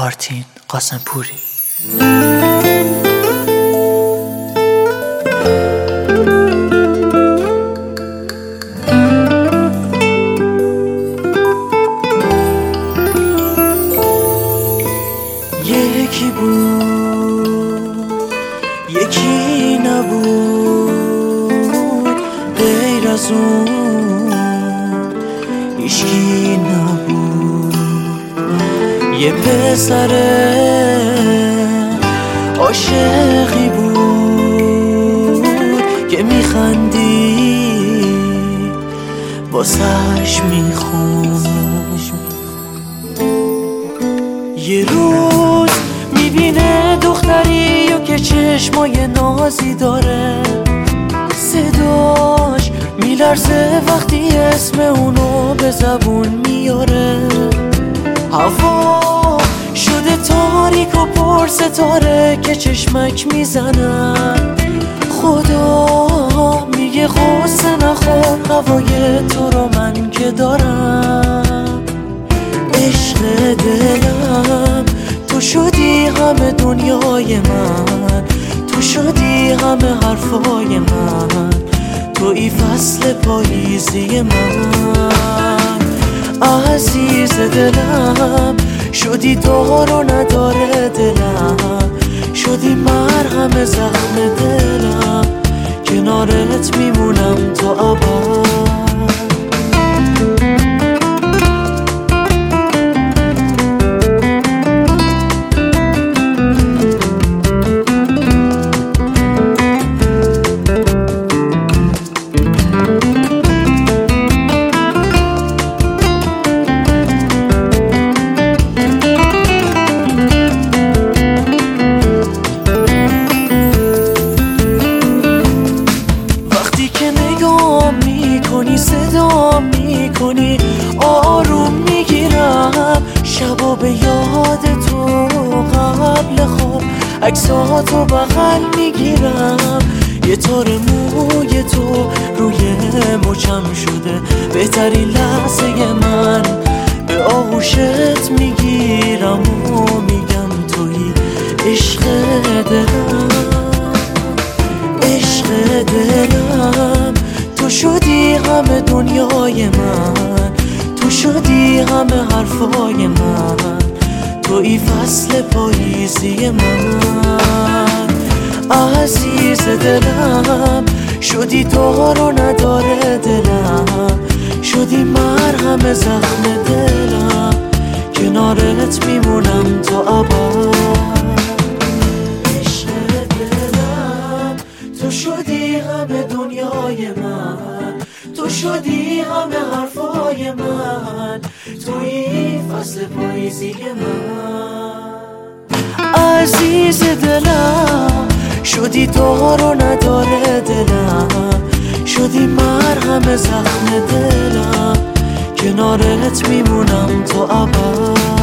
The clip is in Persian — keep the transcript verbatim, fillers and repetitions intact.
آرتین قاسمپوری. یکی بود یکی نبود، غیر از اون هیچکی نبود. یه پسر عاشقی بود که میخندی واسش میخون. یه روز میبینه دختری و که چشمای نازی داره، صداش میلرزه وقتی اسم اونو به زبون میاره. هوا شده تاریک و پر ستاره که چشمک میزنن. خدا میگه غصه نخور، هوای تو رو من که دارم. عشق دلم تو شدی همه دنیای من، تو شدی همه حرفای من، توی فصل پاییزی من. عزیز دلم شدی دار و نداره دلم، شدی مرهم زخم دلم، کنارت میمونم تا ابد. صدا میکنی آروم میگیرم، شبا به یاد تو قبل خواب عکساتو بغل میگیرم. یه تار موی تو روی مچم شده بهترین لحظه من، به آغوشت میگیرم و میگم توی عشق دلم. عشق دلم تو شدی همه دنیای من، تو شدی همه حرفای من، توی فصل پاییزی من. عزیز دلم شدی دار و نداره دلم، شدی مرهم زخم دلم، کنارت میمونم تا ابد. عشق دلم تو شدی همه دنیای من، تو شدی همه حرفای من، توی فصل پاییزی من. عزیز دلم شدی دار و نداره دلم، شدی مرهم زخم دلم، کنارت میمونم تا ابد.